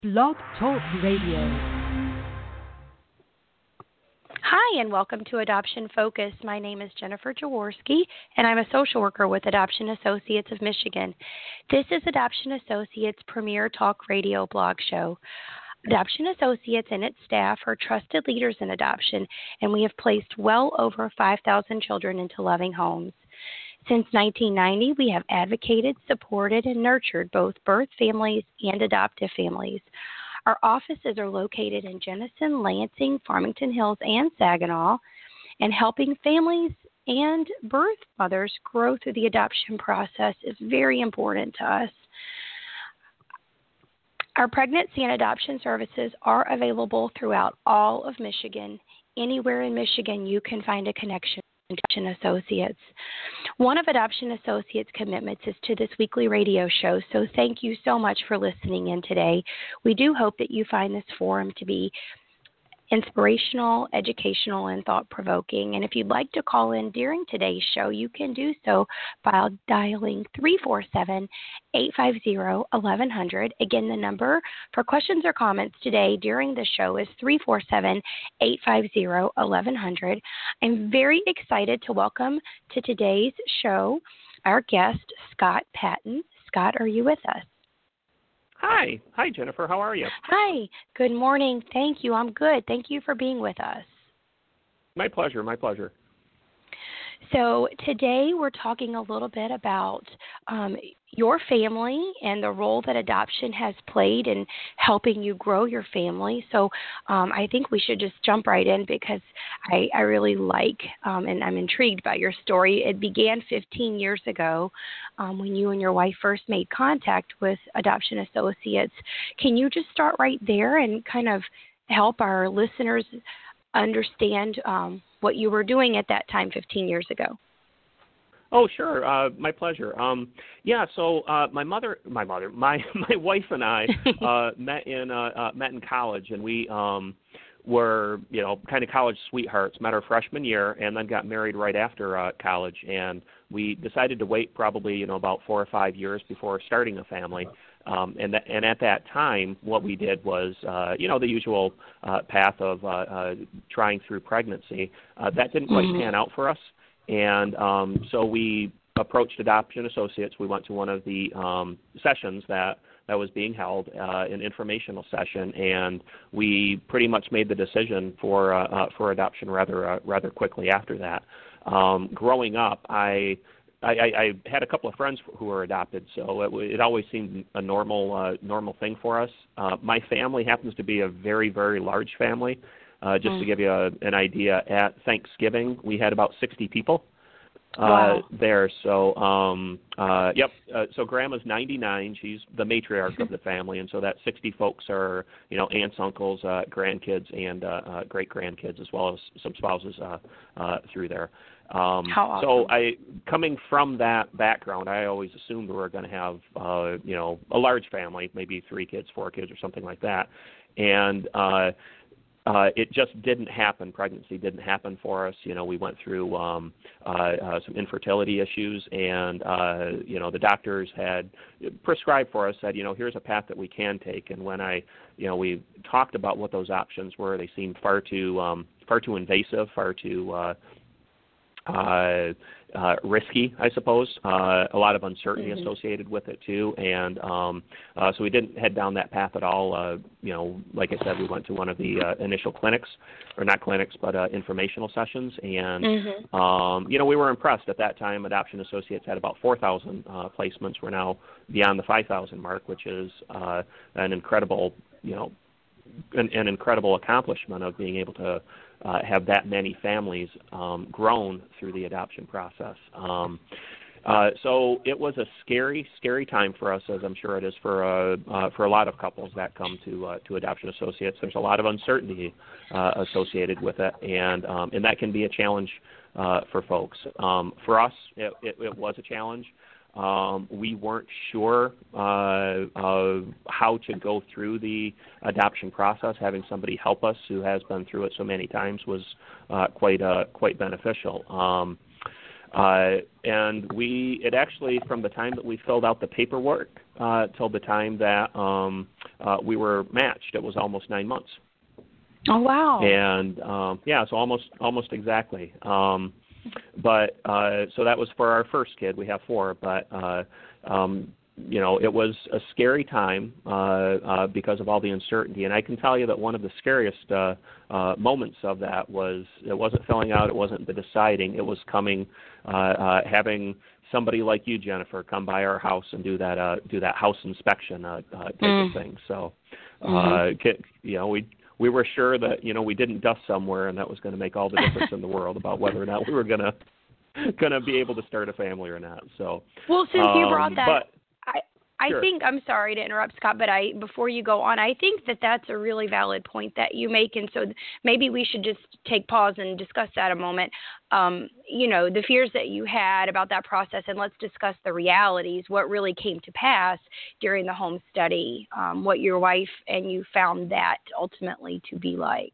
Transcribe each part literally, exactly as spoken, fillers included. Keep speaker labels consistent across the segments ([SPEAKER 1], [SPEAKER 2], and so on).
[SPEAKER 1] Blog Talk Radio.
[SPEAKER 2] Hi, and welcome to Adoption Focus. My name is Jennifer Jaworski, and I'm a social worker with Adoption Associates of Michigan. This is Adoption Associates' premier talk radio blog show. Adoption Associates and its staff are trusted leaders in adoption, and we have placed well over five thousand children into loving homes. Since nineteen ninety, we have advocated, supported, and nurtured both birth families and adoptive families. Our offices are located in Jenison, Lansing, Farmington Hills, and Saginaw, and helping families and birth mothers grow through the adoption process is very important to us. Our pregnancy and adoption services are available throughout all of Michigan. Anywhere in Michigan, you can find a connection to Adoption Associates. One of Adoption Associates' commitments is to this weekly radio show, so thank you so much for listening in today. We do hope that you find this forum to be inspirational, educational, and thought-provoking. And if you'd like to call in during today's show, you can do so by dialing three four seven, eight five zero, eleven hundred. Again, the number for questions or comments today during the show is three four seven, eight five zero, eleven hundred. I'm very excited to welcome to today's show our guest, Scott Patton. Scott, are you with us?
[SPEAKER 3] Hi. Hi, Jennifer. How are you?
[SPEAKER 2] Hi. Good morning. Thank you. I'm good. Thank you for being with us.
[SPEAKER 3] My pleasure. My pleasure.
[SPEAKER 2] So today we're talking a little bit about um, your family and the role that adoption has played in helping you grow your family. So um, I think we should just jump right in because I, I really like um, and I'm intrigued by your story. It began fifteen years ago um, when you and your wife first made contact with Adoption Associates. Can you just start right there and kind of help our listeners understand um, what you were doing at that time fifteen years ago?
[SPEAKER 3] Oh, sure. Uh, my pleasure. Um, yeah. So uh, my mother, my mother, my my wife and I uh, met in uh, uh, met in college, and we um, were you know kind of college sweethearts. Met our freshman year, and then got married right after uh, college. And we decided to wait probably you know about four or five years before starting a family. Um, and, th- and at that time, what we did was, uh, you know, the usual uh, path of uh, uh, trying through pregnancy. Uh, that didn't quite pan out for us, and um, so we approached Adoption Associates. We went to one of the um, sessions that, that was being held, uh, an informational session, and we pretty much made the decision for uh, uh, for adoption rather uh, rather quickly after that. Um, growing up, I I, I, I had a couple of friends who were adopted, so it, it always seemed a normal uh, normal thing for us. Uh, my family happens to be a very, very large family. Uh, just mm. to give you a, an idea, at Thanksgiving, we had about sixty people uh,
[SPEAKER 2] wow.
[SPEAKER 3] there. So, um, uh, yep, uh, so Grandma's ninety-nine. She's the matriarch of the family, and so that sixty folks are, you know, aunts, uncles, uh, grandkids, and uh, uh, great-grandkids, as well as some spouses uh, uh, through there. Um,
[SPEAKER 2] How awesome.
[SPEAKER 3] So I, coming from that background, I always assumed we were going to have, uh, you know, a large family, maybe three kids, four kids, or something like that. And uh, uh, it just didn't happen. Pregnancy didn't happen for us. You know, we went through um, uh, uh, some infertility issues, and uh, you know, the doctors had prescribed for us, said, you know, here's a path that we can take. And when I, you know, we talked about what those options were, they seemed far too, um, far too invasive, far too uh, Uh, uh, risky, I suppose. Uh, a lot of uncertainty mm-hmm. associated with it too, and um, uh, so we didn't head down that path at all. Uh, you know, like I said, we went to one of the uh, initial clinics, or not clinics, but uh, informational sessions, and mm-hmm. um, you know, we were impressed at that time. Adoption Associates had about four thousand uh, placements. We're now beyond the five thousand mark, which is uh, an incredible, you know, an, an incredible accomplishment of being able to Uh, have that many families um, grown through the adoption process. Um, uh, so it was a scary, scary time for us, as I'm sure it is for uh, uh, for a lot of couples that come to uh, to Adoption Associates. There's a lot of uncertainty uh, associated with it, and um, and that can be a challenge uh, for folks. Um, for us, it, it, it was a challenge. Um, we weren't sure uh, of how to go through the adoption process. Having somebody help us who has been through it so many times was uh, quite uh, quite beneficial. Um, uh, and we it actually from the time that we filled out the paperwork uh, till the time that um, uh, we were matched, it was almost nine months.
[SPEAKER 2] Oh wow!
[SPEAKER 3] And um, yeah, so almost almost exactly. Um, but uh, so that was for our first kid. We have four, but uh, um, you know, it was a scary time uh, uh, because of all the uncertainty. And I can tell you that one of the scariest uh, uh, moments of that was it wasn't filling out, it wasn't the deciding, it was coming, uh, uh, having somebody like you, Jennifer, come by our house and do that uh, do that house inspection uh, uh, type mm. of thing. So, uh, mm-hmm. you know, we. We were sure that, you know, we didn't dust somewhere, and that was going to make all the difference in the world about whether or not we were going to going to be able to start a family or not. So,
[SPEAKER 2] well, since
[SPEAKER 3] um,
[SPEAKER 2] you brought that,
[SPEAKER 3] but,
[SPEAKER 2] I I
[SPEAKER 3] sure.
[SPEAKER 2] think I'm sorry to interrupt, Scott, but I before you go on, I think that that's a really valid point that you make, and so maybe we should just take pause and discuss that a moment. Um, you know, the fears that you had about that process, and let's discuss the realities, what really came to pass during the home study, um, what your wife and you found that ultimately to be like.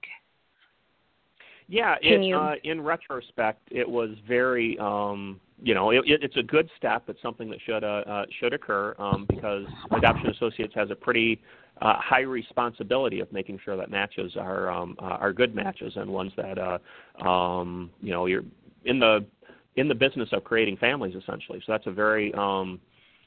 [SPEAKER 3] Yeah, it, you... uh, in retrospect, it was very, um, you know, it, it, it's a good step. It's something that should uh, uh, should occur um, because Adoption Associates has a pretty uh, high responsibility of making sure that matches are um, uh, are good matches and ones that, uh, um, you know, you're in the in the business of creating families essentially. So that's a very um,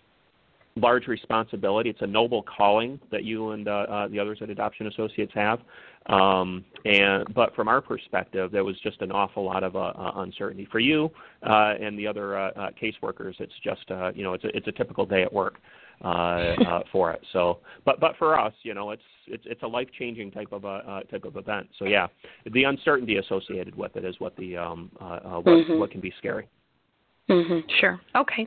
[SPEAKER 3] large responsibility. It's a noble calling that you and uh, uh, the others at Adoption Associates have. Um, and but from our perspective, there was just an awful lot of uh, uh, uncertainty for you uh, and the other uh, uh, caseworkers. It's just uh, you know it's a, it's a typical day at work uh, uh, for it. So, but but for us, you know, it's it's it's a life changing type of a uh, type of event. So yeah, the uncertainty associated with it is what the um, uh, uh, what mm-hmm. what can be scary.
[SPEAKER 2] Mm-hmm. Sure. Okay.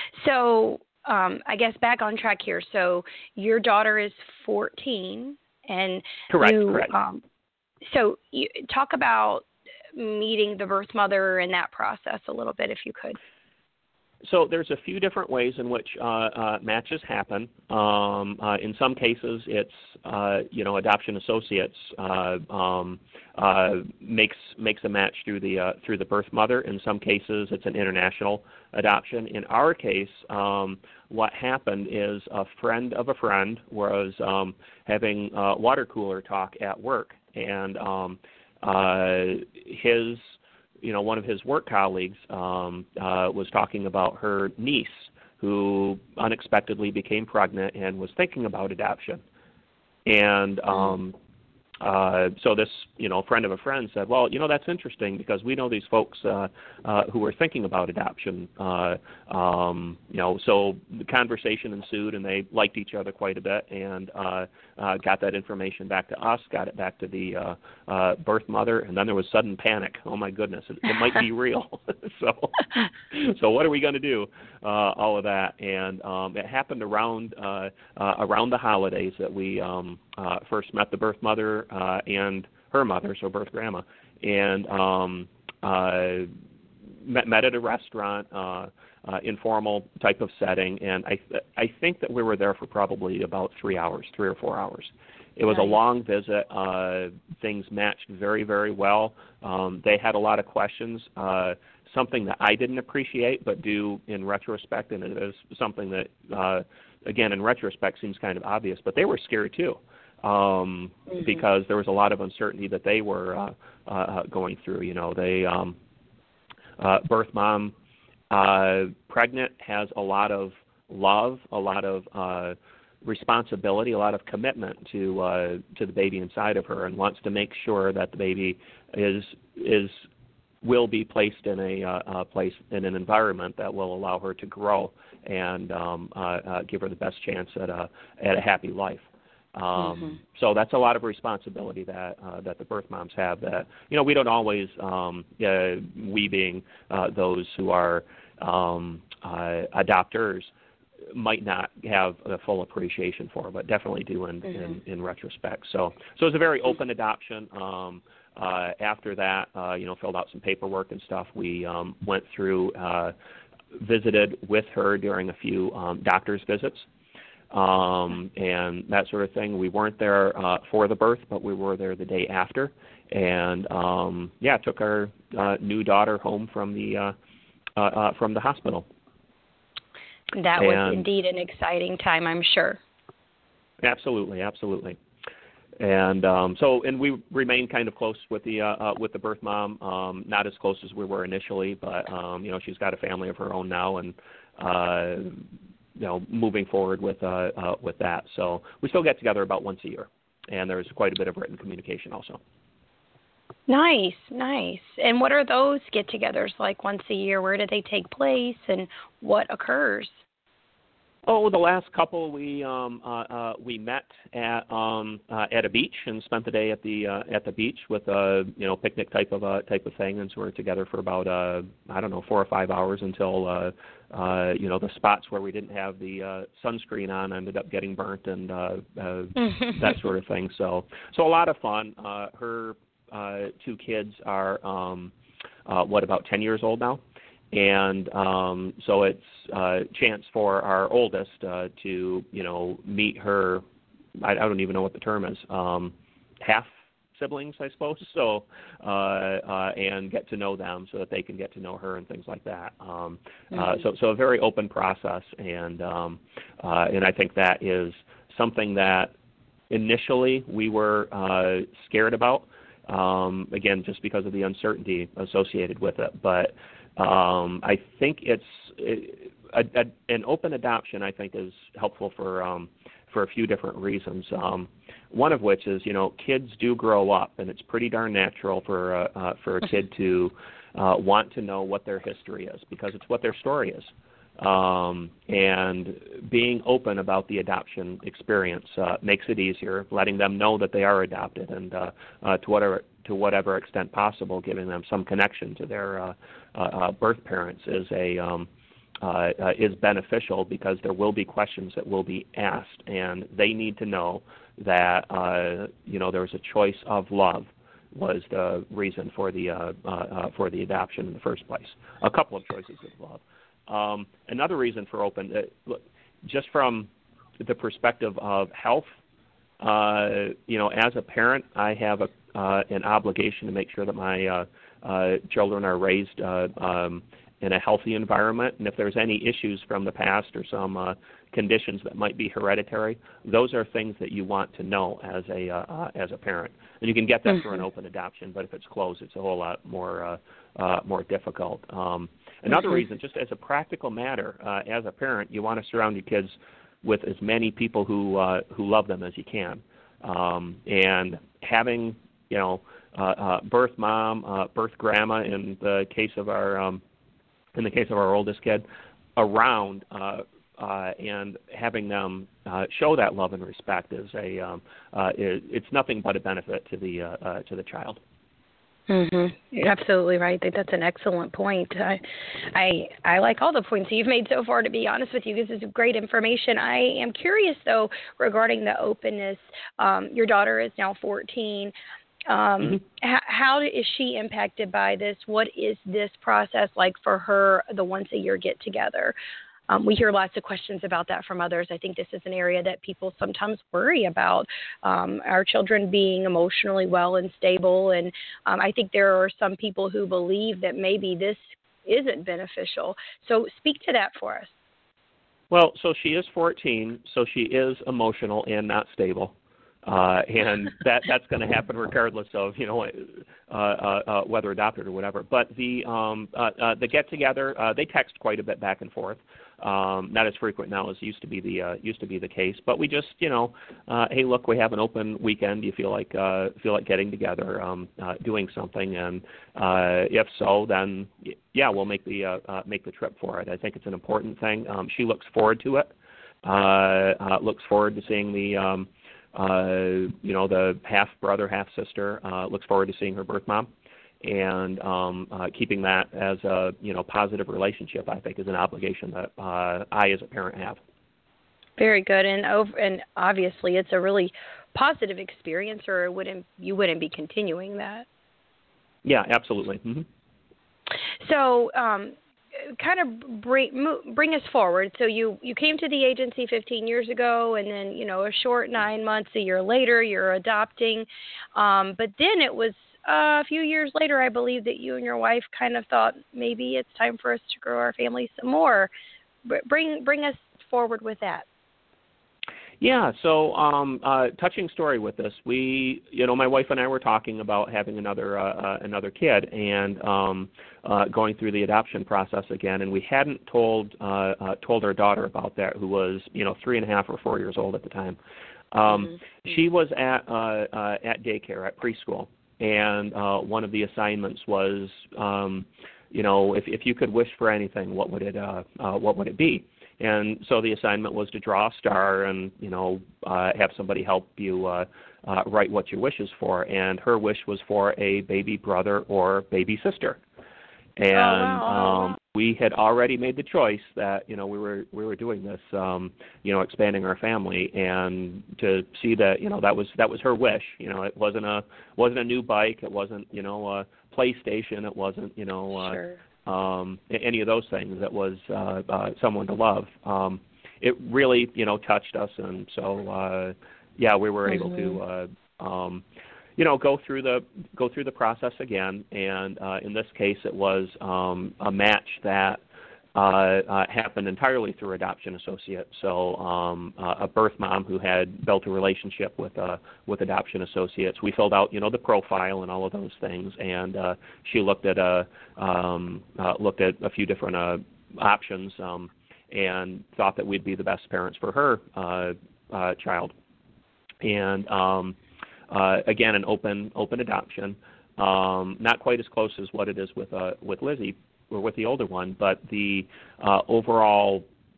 [SPEAKER 2] So um, I guess back on track here. So your daughter is fourteen. And
[SPEAKER 3] correct,
[SPEAKER 2] you,
[SPEAKER 3] correct.
[SPEAKER 2] Um, so you talk about meeting the birth mother and that process a little bit, if you could.
[SPEAKER 3] So there's a few different ways in which uh, uh, matches happen. Um, uh, in some cases, it's uh, you know Adoption Associates uh, um, uh, makes makes a match through the uh, through the birth mother. In some cases, it's an international adoption. In our case, um, what happened is a friend of a friend was um, having uh, water cooler talk at work, and um, uh, his you know, one of his work colleagues um, uh, was talking about her niece who unexpectedly became pregnant and was thinking about adoption. And um, uh, so this, you know, friend of a friend said, well, you know, that's interesting because we know these folks uh, uh, who are thinking about adoption. Uh, um, you know, so the conversation ensued and they liked each other quite a bit and uh, uh, got that information back to us, got it back to the uh, uh, birth mother, and then there was sudden panic. Oh, my goodness, it, it might be real. so so what are we going to do? Uh, all of that. And um, it happened around uh, uh, around the holidays that we um, uh, first met the birth mother uh, and her mother, so birth grandma, and um, uh, met, met at a restaurant, uh, uh, informal type of setting, and I th- I think that we were there for probably about three hours, three or four hours. It was nice. A long visit. Uh, things matched very, very well. Um, they had a lot of questions, uh, something that I didn't appreciate but do in retrospect, and it is something that, uh, again, in retrospect seems kind of obvious, but they were scared too. Um, mm-hmm. Because there was a lot of uncertainty that they were uh, uh, going through. You know, they um, uh, birth mom, uh, pregnant, has a lot of love, a lot of uh, responsibility, a lot of commitment to uh, to the baby inside of her, and wants to make sure that the baby is is will be placed in a uh, uh, place in an environment that will allow her to grow and um, uh, uh, give her the best chance at a at a happy life. Um, mm-hmm. So that's a lot of responsibility that uh, that the birth moms have. That you know we don't always, um, uh, we being uh, those who are um, uh, adopters, might not have a full appreciation for, but definitely do in, mm-hmm. in, in retrospect. So so it's a very open adoption. Um, uh, after that, uh, you know, filled out some paperwork and stuff. We um, went through, uh, visited with her during a few um, doctor's visits. Um, and that sort of thing. We weren't there uh, for the birth, but we were there the day after. And, um, yeah, took our uh, new daughter home from the uh, uh, uh, from the hospital.
[SPEAKER 2] That
[SPEAKER 3] and,
[SPEAKER 2] was indeed an exciting time, I'm sure.
[SPEAKER 3] Absolutely, absolutely. And um, so, and we remain kind of close with the uh, uh, with the birth mom. Um, not as close as we were initially, but um, you know, she's got a family of her own now, and uh, you know, moving forward with uh, uh, with that. So we still get together about once a year, and there's quite a bit of written communication also.
[SPEAKER 2] Nice, nice. And what are those get-togethers like once a year? Where do they take place, and what occurs?
[SPEAKER 3] Oh, the last couple we um, uh, uh, we met at um, uh, at a beach and spent the day at the uh, at the beach with a you know picnic type of uh, type of thing, and so we were together for about uh, I don't know four or five hours until uh, uh, you know the spots where we didn't have the uh, sunscreen on ended up getting burnt and uh, uh, that sort of thing. So so a lot of fun. Uh, her uh, two kids are um, uh, what about ten years old now. And um, so it's a chance for our oldest uh, to, you know, meet her, I, I don't even know what the term is, um, half siblings, I suppose, so, uh, uh, and get to know them so that they can get to know her and things like that. Um, mm-hmm. uh, so, so a very open process, and, um, uh, and I think that is something that initially we were uh, scared about, um, again, just because of the uncertainty associated with it, but Um, I think it's it, a, a, an open adoption. I think is helpful for um, for a few different reasons. Um, one of which is, you know, kids do grow up, and it's pretty darn natural for uh, uh, for a kid to uh, want to know what their history is because it's what their story is. Um, and being open about the adoption experience uh, makes it easier, letting them know that they are adopted, and uh, uh, to whatever to whatever extent possible, giving them some connection to their uh, uh, birth parents is a um, uh, uh, is beneficial because there will be questions that will be asked, and they need to know that uh, you know there's a choice of love was the reason for the uh, uh, uh, for the adoption in the first place. A couple of choices of love. Um, another reason for open, uh, look, just from the perspective of health, uh, you know, as a parent, I have a uh, an obligation to make sure that my uh, uh, children are raised uh, um, in a healthy environment. And if there's any issues from the past or some uh, conditions that might be hereditary, those are things that you want to know as a uh, as a parent. And you can get that mm-hmm. through an open adoption, but if it's closed, it's a whole lot more uh, uh, more difficult. Um, another mm-hmm. reason, just as a practical matter, uh, as a parent, you want to surround your kids with as many people who uh, who love them as you can, um, and having you know uh, uh, birth mom, uh, birth grandma in the case of our um, in the case of our oldest kid around. Uh, Uh, and having them uh, show that love and respect is a um, uh, it, it's nothing but a benefit to the uh, uh, to the child.
[SPEAKER 2] Mm-hmm. You're absolutely right. I think that's an excellent point. I, I I like all the points you've made so far. To be honest with you, this is great information. I am curious though regarding the openness. Um, your daughter is now fourteen. Um, mm-hmm. h- how is she impacted by this? What is this process like for her? The once a year get together. Um, we hear lots of questions about that from others. I think this is an area that people sometimes worry about, um, our children being emotionally well and stable. And um, I think there are some people who believe that maybe this isn't beneficial. So speak to that for us.
[SPEAKER 3] Well, so she is fourteen, so she is emotional and not stable. Uh, and that that's going to happen regardless of you know uh, uh, uh, whether adopted or whatever. But the um, uh, uh, the get together, uh, they text quite a bit back and forth. Um, not as frequent now as used to be the uh, used to be the case. But we just you know, uh, hey, look, we have an open weekend. Do you feel like uh, feel like getting together, um, uh, doing something? And uh, if so, then yeah, we'll make the uh, uh, make the trip for it. I think it's an important thing. Um, she looks forward to it. Uh, uh, looks forward to seeing the. Um, Uh, you know, the half brother, half sister, uh, looks forward to seeing her birth mom, and um, uh, keeping that as a you know positive relationship, I think, is an obligation that uh, I, as a parent, have.
[SPEAKER 2] Very good, and over, and obviously, it's a really positive experience, or it wouldn't you wouldn't be continuing that.
[SPEAKER 3] Yeah, absolutely. Mm-hmm.
[SPEAKER 2] So. Um, kind of bring bring us forward. So you, you came to the agency fifteen years ago, and then, you know, a short nine months, a year later, you're adopting. Um, but then it was uh, a few years later, I believe that you and your wife kind of thought maybe it's time for us to grow our family some more. Bring bring us forward with that.
[SPEAKER 3] Yeah, so um, uh, touching story with this. We, you know, my wife and I were talking about having another uh, uh, another kid and um, uh, going through the adoption process again, and we hadn't told uh, uh, told our daughter about that, who was, you know, three and a half or four years old at the time. Um, mm-hmm. She was at uh, uh, at daycare at preschool, and uh, one of the assignments was, um, you know, if if you could wish for anything, what would it uh, uh, what would it be? And so the assignment was to draw a star and, you know, uh, have somebody help you uh, uh, write what your wish is for. And her wish was for a baby brother or baby sister. And
[SPEAKER 2] oh, wow.
[SPEAKER 3] um, we had already made the choice that, you know, we were we were doing this, um, you know, expanding our family, and to see that, you know, that was that was her wish. You know, it wasn't a wasn't a new bike, it wasn't, you know, a PlayStation, it wasn't, you know. Uh,
[SPEAKER 2] sure.
[SPEAKER 3] Um, any of those things. That was uh, uh, someone to love. Um, it really, you know, touched us, and so uh, yeah, we were able
[SPEAKER 2] mm-hmm.
[SPEAKER 3] to, uh, um, you know, go through the go through the process again. And uh, in this case, it was um, a match that uh, uh, happened entirely through Adoption Associate. So um, uh, a birth mom who had built a relationship with uh, with Adoption Associates. We filled out, you know, the profile and all of those things, and uh, she looked at a um, uh, looked at a few different uh, options um, and thought that we'd be the best parents for her uh, uh, child. And um, uh, again, an open open adoption, um, not quite as close as what it is with uh, with Lizzie, or with the older one, but the uh, overall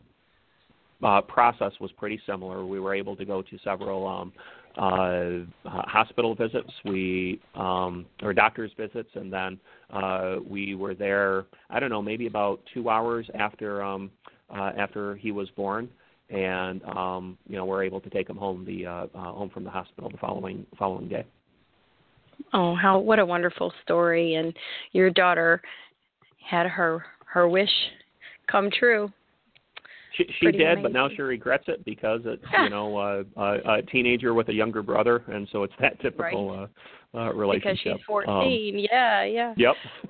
[SPEAKER 3] uh, process was pretty similar. We were able to go to several um, uh, hospital visits, we um, or doctor's visits, and then uh, we were there, I don't know, maybe about two hours after um, uh, after he was born, and um, you know, we're able to take him home the uh, uh, home from the hospital the following following day.
[SPEAKER 2] Oh, how what a wonderful story! And your daughter had her her wish come true.
[SPEAKER 3] She, she did, amazing. But now she regrets it because it's, you know, uh, a, a teenager with a younger brother, and so it's that typical
[SPEAKER 2] right.
[SPEAKER 3] uh, uh, relationship.
[SPEAKER 2] Because she's fourteen, um, yeah, yeah.
[SPEAKER 3] Yep.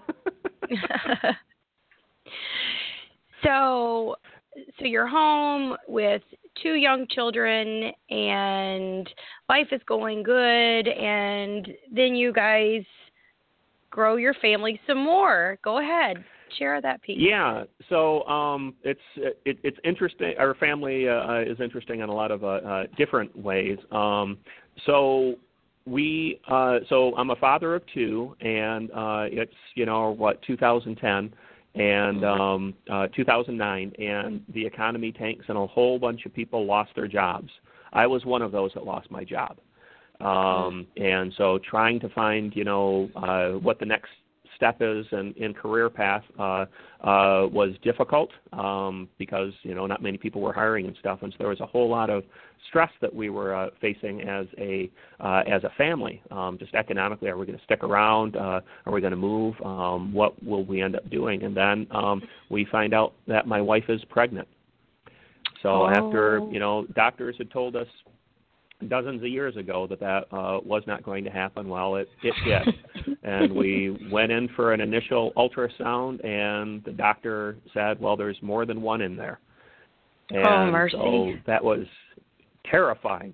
[SPEAKER 2] so, so you're home with two young children, and life is going good, and then you guys grow your family some more. Go ahead, share that piece.
[SPEAKER 3] Yeah, so um, it's it, it's interesting. Our family uh, is interesting in a lot of uh, uh, different ways. Um, so we, uh, so I'm a father of two, and uh, it's you know what two thousand ten and um, uh, two thousand nine, and the economy tanks, and a whole bunch of people lost their jobs. I was one of those that lost my job. Um, and so trying to find, you know, uh, what the next step is in, in career path uh, uh, was difficult um, because, you know, not many people were hiring and stuff. And so there was a whole lot of stress that we were uh, facing as a uh, as a family, um, just economically. Are we going to stick around? Uh, are we going to move? Um, what will we end up doing? And then um, we find out that my wife is pregnant. So
[SPEAKER 2] oh.
[SPEAKER 3] after, you know, doctors had told us dozens of years ago that that uh, was not going to happen. Well, it, it did. And we went in for an initial ultrasound, and the doctor said, well, there's more than one in there. And
[SPEAKER 2] oh, mercy.
[SPEAKER 3] So that was terrifying.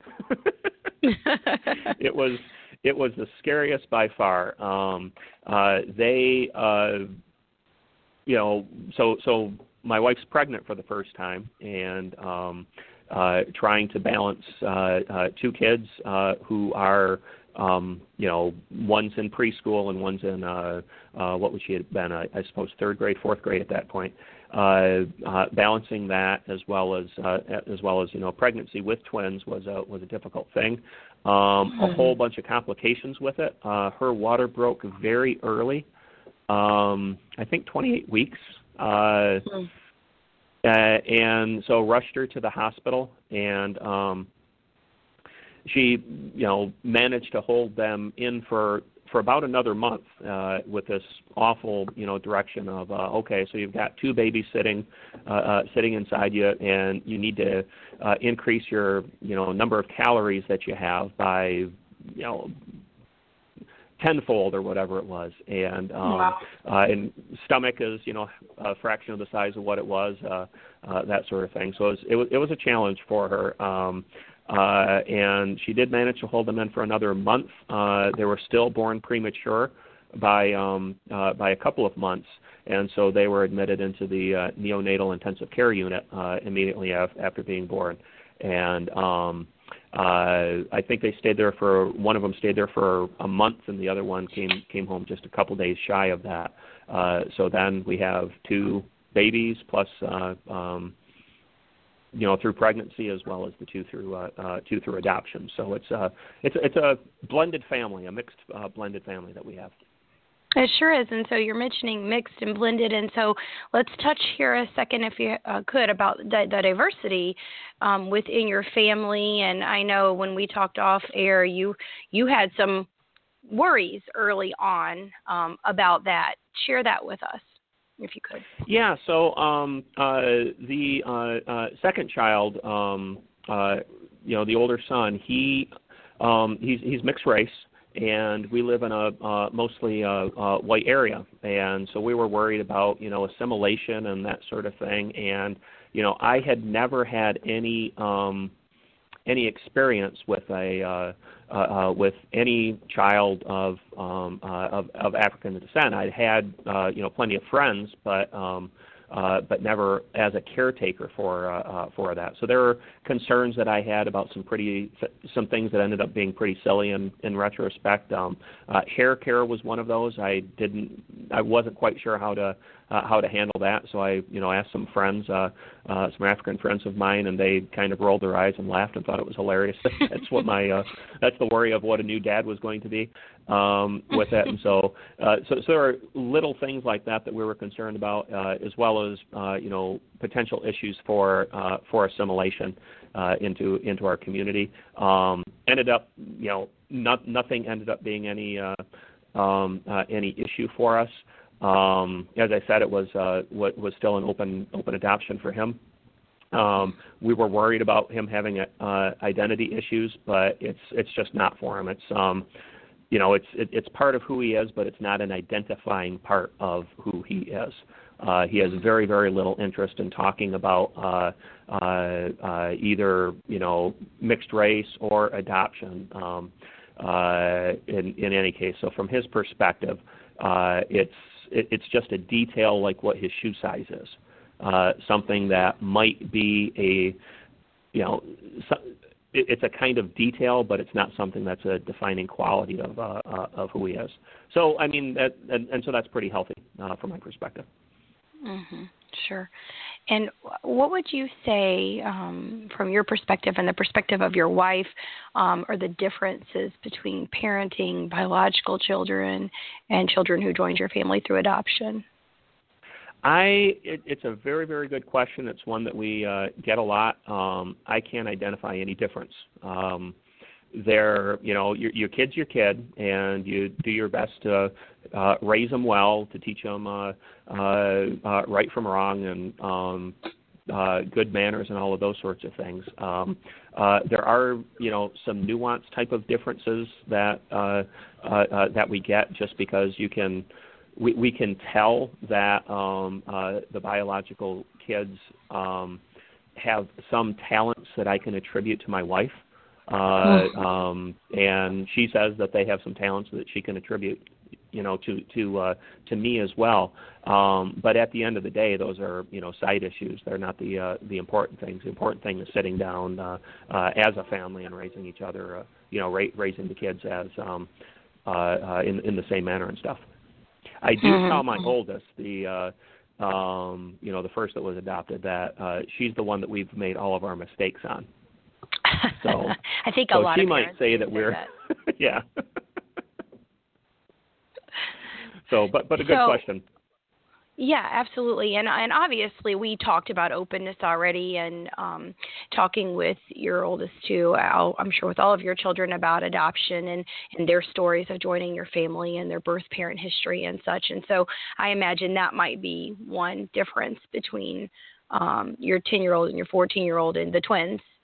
[SPEAKER 3] It was it was the scariest by far. Um, uh, they, uh, you know, so so my wife's pregnant for the first time, and um, Uh, trying to balance uh, uh, two kids uh, who are, um, you know, one's in preschool and one's in uh, uh, what would she have been, uh, I suppose, third grade, fourth grade at that point. Uh, uh, balancing that as well as uh, as well as you know, pregnancy with twins was a was a difficult thing. Um, mm-hmm. A whole bunch of complications with it. Uh, her water broke very early. Um, I think twenty-eight weeks. Uh, mm-hmm. Uh, and so rushed her to the hospital, and um, she, you know, managed to hold them in for for about another month uh, with this awful, you know, direction of uh, okay, so you've got two babies sitting uh, uh, sitting inside you, and you need to uh, increase your, you know, number of calories that you have by, you know, tenfold or whatever it was. And um,
[SPEAKER 2] wow.
[SPEAKER 3] uh, and stomach is, you know, a fraction of the size of what it was, uh, uh, that sort of thing. So it was, it was, it was a challenge for her. Um, uh, and she did manage to hold them in for another month. Uh, they were still born premature by um, uh, by a couple of months. And so they were admitted into the uh, neonatal intensive care unit uh, immediately af- after being born. And um, uh, I think they stayed there for, one of them stayed there for a month, and the other one came came home just a couple days shy of that. Uh, so then we have two babies plus, uh, um, you know, through pregnancy as well as the two through uh, uh, two through adoption. So it's a it's it's a blended family, a mixed uh, blended family that we have.
[SPEAKER 2] It sure is. And so you're mentioning mixed and blended. And so let's touch here a second, if you uh, could, about the, the diversity um, within your family. And I know when we talked off air, you you had some worries early on um, about that. Share that with us, if you could.
[SPEAKER 3] Yeah. So um, uh, the uh, uh, second child, um, uh, you know, the older son, he um, he's he's mixed race. And we live in a uh, mostly uh, uh, white area, and so we were worried about, you know, assimilation and that sort of thing. And you know, I had never had any um, any experience with a uh, uh, uh, with any child of um, uh, of, of African descent. I'd had uh, you know plenty of friends, but um, uh, but never as a caretaker for uh, uh, for that. So there were concerns that I had about some pretty some things that ended up being pretty silly in, in retrospect. Um, uh, hair care was one of those. I didn't I wasn't quite sure how to uh, how to handle that. So I you know asked some friends, uh, uh, some African friends of mine, and they kind of rolled their eyes and laughed and thought it was hilarious. That's what my uh, that's the worry of what a new dad was going to be um, with that. And so, uh, so so there are little things like that that we were concerned about, uh, as well as uh, you know potential issues for uh, for assimilation uh, into into our community. Um, ended up you know not, nothing ended up being any uh, um, uh, any issue for us. Um, as I said, it was uh, what was still an open open adoption for him. Um, we were worried about him having uh, identity issues, but it's it's just not for him. It's um, you know it's it, it's part of who he is, but it's not an identifying part of who he is. Uh, he has very very little interest in talking about uh, uh, uh, either you know mixed race or adoption. Um, uh, in in any case, so from his perspective, uh, it's it, it's just a detail like what his shoe size is. Uh, something that might be a, you know, so, it, it's a kind of detail, but it's not something that's a defining quality of uh, uh, of who he is. So, I mean, that, and, and so that's pretty healthy uh, from my perspective.
[SPEAKER 2] Mm-hmm. Sure. And what would you say, um, from your perspective and the perspective of your wife, um, are the differences between parenting biological children and children who joined your family through adoption?
[SPEAKER 3] I it, it's a very, very good question. It's one that we uh, get a lot. Um, I can't identify any difference. Um, they're, you know, your, your kid's your kid, and you do your best to uh, raise them well, to teach them uh, uh, uh, right from wrong and um, uh, good manners and all of those sorts of things. Um, uh, there are, you know, some nuanced type of differences that uh, uh, uh, that we get just because you can. We, we can tell that um, uh, the biological kids um, have some talents that I can attribute to my wife, uh, um, and she says that they have some talents that she can attribute, you know, to to uh, to me as well. Um, but at the end of the day, those are you know side issues. They're not the uh, the important things. The important thing is sitting down uh, uh, as a family and raising each other, uh, you know, ra- raising the kids as um, uh, uh, in in the same manner and stuff. I do mm-hmm. tell my oldest, the uh, um, you know, the first that was adopted, that uh, she's the one that we've made all of our mistakes on. So
[SPEAKER 2] I think a
[SPEAKER 3] so
[SPEAKER 2] lot
[SPEAKER 3] she
[SPEAKER 2] of
[SPEAKER 3] might say that we're that. yeah. so, but but a good
[SPEAKER 2] so,
[SPEAKER 3] question.
[SPEAKER 2] Yeah, absolutely. And and obviously we talked about openness already and um, talking with your oldest two, I'm sure with all of your children about adoption and, and their stories of joining your family and their birth parent history and such. And so I imagine that might be one difference between um, your ten-year-old and your fourteen-year-old and the twins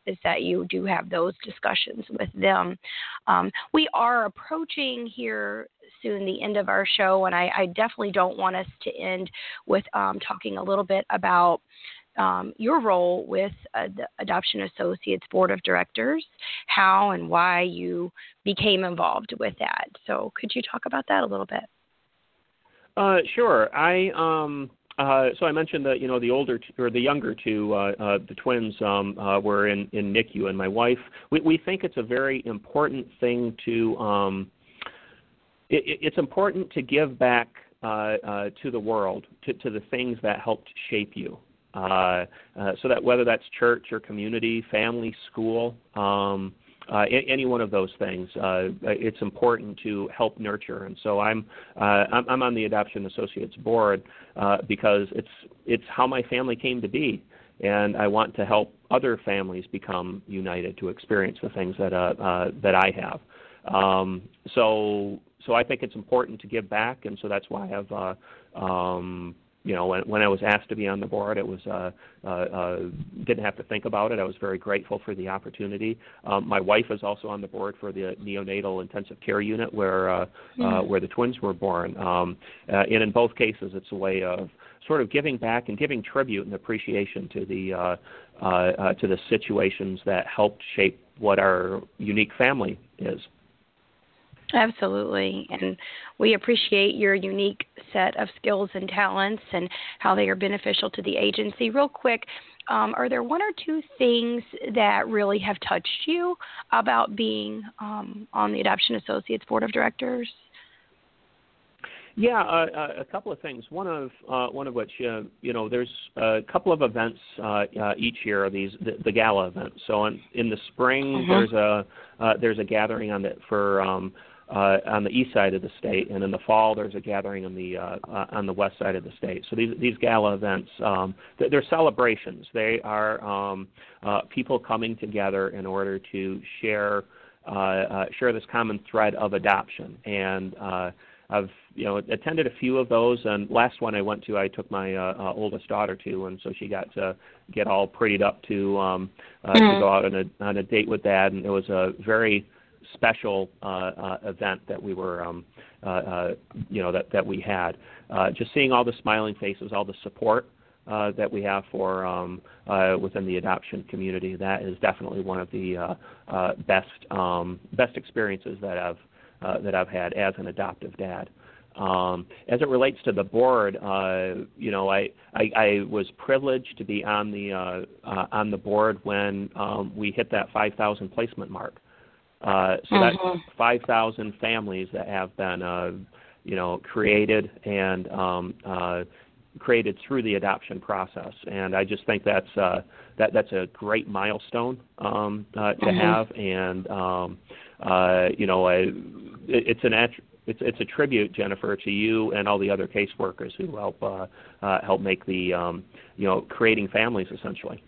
[SPEAKER 2] is that you do have those discussions with them. Um, we are approaching here soon the end of our show, and I, I definitely don't want us to end with um, talking a little bit about um, your role with uh, the Adoption Associates Board of Directors, how and why you became involved with that. So could you talk about that a little bit?
[SPEAKER 3] Uh, sure. I um, uh, so I mentioned that you know the older t- or the younger two, uh, uh, the twins, um, uh, were in, in N I C U, and my wife. We, we think it's a very important thing to. Um, it, it's important to give back uh, uh, to the world, to, to the things that helped shape you. Uh, uh, so that whether that's church or community, family, school. Um, Uh, any one of those things, uh, it's important to help nurture. And so I'm uh, I'm, I'm on the Adoption Associates board uh, because it's it's how my family came to be, and I want to help other families become united to experience the things that uh, uh, that I have. Um, so so I think it's important to give back, and so that's why I've. Uh, um, You know, when, when I was asked to be on the board, it was uh, uh, uh, didn't have to think about it. I was very grateful for the opportunity. Um, my wife is also on the board for the neonatal intensive care unit where uh, mm. uh, where the twins were born. Um, uh, and in both cases, it's a way of sort of giving back and giving tribute and appreciation to the uh, uh, uh, to the situations that helped shape what our unique family is.
[SPEAKER 2] Absolutely, and we appreciate your unique set of skills and talents and how they are beneficial to the agency. Real quick, um, are there one or two things that really have touched you about being um, on the Adoption Associates Board of Directors?
[SPEAKER 3] Yeah, uh, a couple of things. One of uh, one of which, uh, you know, there's a couple of events uh, uh, each year. These the, the gala events. So in, in the spring, mm-hmm. there's a uh, there's a gathering on the for um, uh, on the east side of the state, and in the fall there's a gathering on the uh, uh, on the west side of the state. So these these gala events, um, they're celebrations. They are um, uh, people coming together in order to share uh, uh, share this common thread of adoption. And uh, I've you know attended a few of those, and last one I went to, I took my uh, uh, oldest daughter to, and so she got to get all prettied up to um, uh, mm-hmm. to go out on a on a date with Dad, and it was a very special uh, uh, event that we were um, uh, uh, you know that that we had. Uh, just seeing all the smiling faces, all the support uh, that we have for um, uh, within the adoption community, that is definitely one of the uh, uh, best um, best experiences that I've Uh, that I've had as an adoptive dad. Um, as it relates to the board, uh, you know, I, I, I was privileged to be on the uh, uh, on the board when um, we hit that five thousand placement mark. Uh, so mm-hmm. that's five thousand families that have been, uh, you know, created and um, uh, created through the adoption process, and I just think that's uh, that that's a great milestone um, uh, to mm-hmm. have, and um, uh, you know, I, it, it's an att- it's it's a tribute, Jennifer, to you and all the other caseworkers who help uh, uh, help make the um, you know creating families essentially.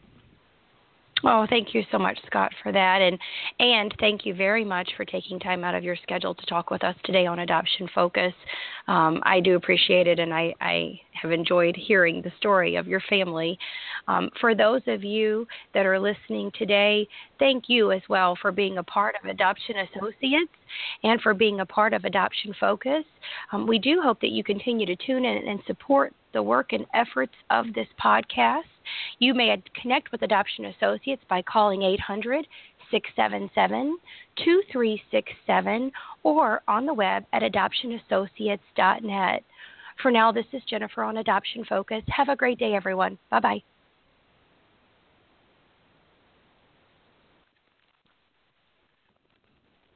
[SPEAKER 2] Oh, thank you so much, Scott, for that. And and thank you very much for taking time out of your schedule to talk with us today on Adoption Focus. Um, I do appreciate it, and I, I have enjoyed hearing the story of your family. Um, for those of you that are listening today, thank you as well for being a part of Adoption Associates and for being a part of Adoption Focus. Um, we do hope that you continue to tune in and support the work and efforts of this podcast. You may connect with Adoption Associates by calling eight hundred, six seven seven, two three six seven or on the web at adoption associates dot net. For now, this is Jennifer on Adoption Focus. Have a great day, everyone. Bye-bye.